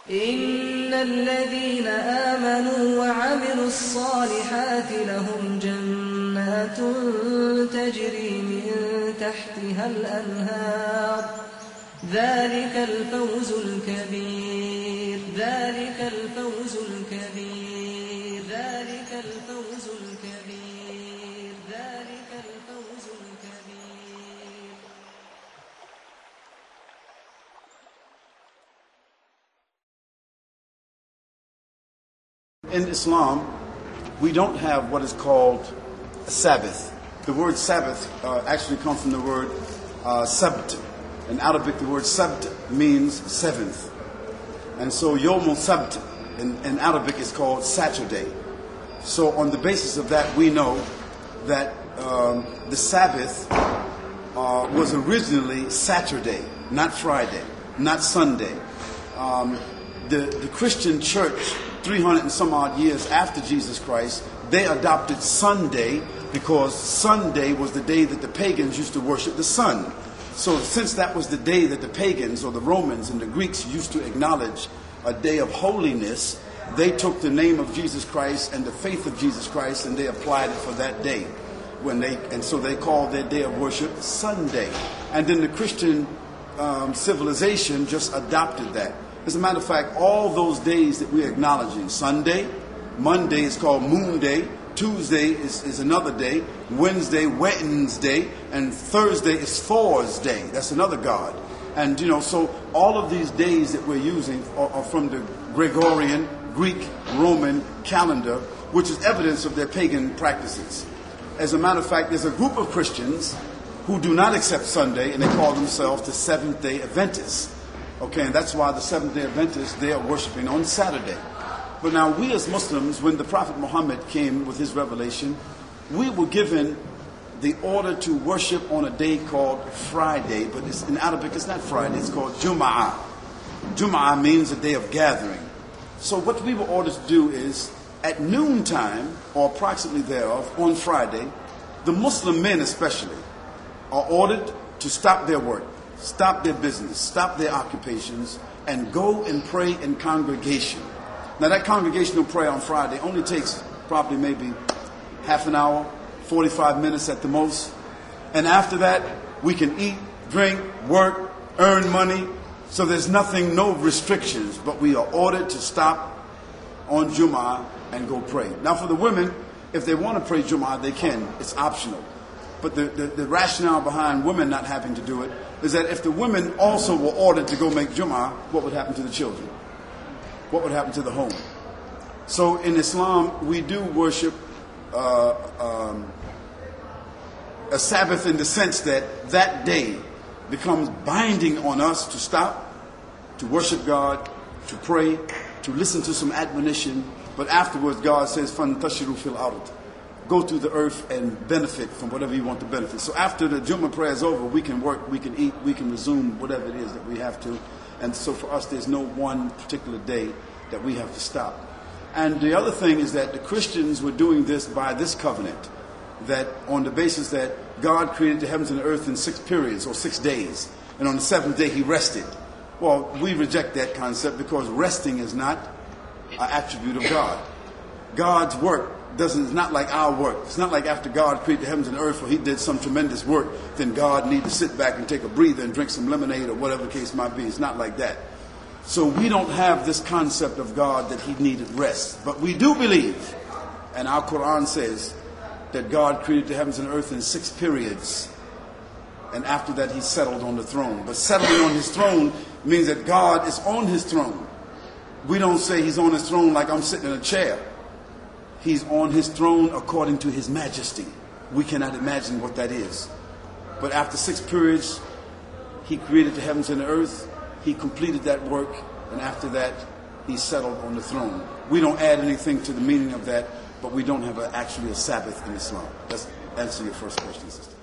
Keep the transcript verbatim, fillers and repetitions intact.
إن الذين آمنوا وعملوا الصالحات لهم جنات تجري من تحتها الأنهار ذلك الفوز الكبير ذلك الفوز الكبير ذلك الفوز الكبير ذلك الفوز الكبير. In Islam, we don't have what is called a Sabbath. The word Sabbath uh, actually comes from the word uh, Sabt. In Arabic, the word Sabt means seventh. And so Yawm al-Sabt in, in Arabic is called Saturday. So on the basis of that, we know that um, the Sabbath uh, was originally Saturday, not Friday, not Sunday. Um, the, the Christian church, three hundred and some odd years after Jesus Christ, they adopted Sunday because Sunday was the day that the pagans used to worship the sun. So since that was the day that the pagans or the Romans and the Greeks used to acknowledge a day of holiness, they took the name of Jesus Christ and the faith of Jesus Christ and they applied it for that day. When they and so they called their day of worship Sunday. And then the Christian um, civilization just adopted that. As a matter of fact, all those days that we're acknowledging, Sunday, Monday is called Moon Day, Tuesday is, is another day, Wednesday, Wednesday, and Thursday is Thor's Day. That's another god. And, you know, so all of these days that we're using are, are from the Gregorian, Greek, Roman calendar, which is evidence of their pagan practices. As a matter of fact, there's a group of Christians who do not accept Sunday, and they call themselves the Seventh-day Adventists. Okay, and that's why the Seventh-day Adventists, they are worshiping on Saturday. But now we as Muslims, when the Prophet Muhammad came with his revelation, we were given the order to worship on a day called Friday, but it's, in Arabic it's not Friday, it's called Jum'ah. Jum'ah means a day of gathering. So what we were ordered to do is, at noontime, or approximately thereof, on Friday, the Muslim men especially are ordered to stop their work, stop their business, stop their occupations, and go and pray in congregation. Now that congregational prayer on Friday only takes probably maybe half an hour, forty-five minutes at the most. And after that, we can eat, drink, work, earn money. So there's nothing, no restrictions, but we are ordered to stop on Jum'ah and go pray. Now for the women, if they want to pray Jum'ah, they can. It's optional. But the, the, the rationale behind women not having to do it is that if the women also were ordered to go make Jum'ah, what would happen to the children? What would happen to the home? So in Islam, we do worship uh, um, a Sabbath in the sense that that day becomes binding on us to stop, to worship God, to pray, to listen to some admonition. But afterwards, God says, فَانْتَشِرُوا فِي الْأَرْضِ. Go through the earth and benefit from whatever you want to benefit. So after the Jummah prayer is over, we can work, we can eat, we can resume whatever it is that we have to. And so for us, there's no one particular day that we have to stop. And the other thing is that the Christians were doing this by this covenant, that on the basis that God created the heavens and the earth in six periods or six days, and on the seventh day he rested. Well, we reject that concept because resting is not an attribute of God. God's work doesn't, it's not like our work. It's not like after God created the heavens and the earth, where he did some tremendous work, then God need to sit back and take a breather and drink some lemonade or whatever the case might be. It's not like that. So we don't have this concept of God that he needed rest. But we do believe, and our Quran says, that God created the heavens and the earth in six periods. And after that he settled on the throne. But settling on his throne means that God is on his throne. We don't say he's on his throne like I'm sitting in a chair. He's on his throne according to his majesty. We cannot imagine what that is. But after six periods, he created the heavens and the earth. He completed that work. And after that, he settled on the throne. We don't add anything to the meaning of that, but we don't have a, actually a Sabbath in Islam. Let's answer your first question, sister.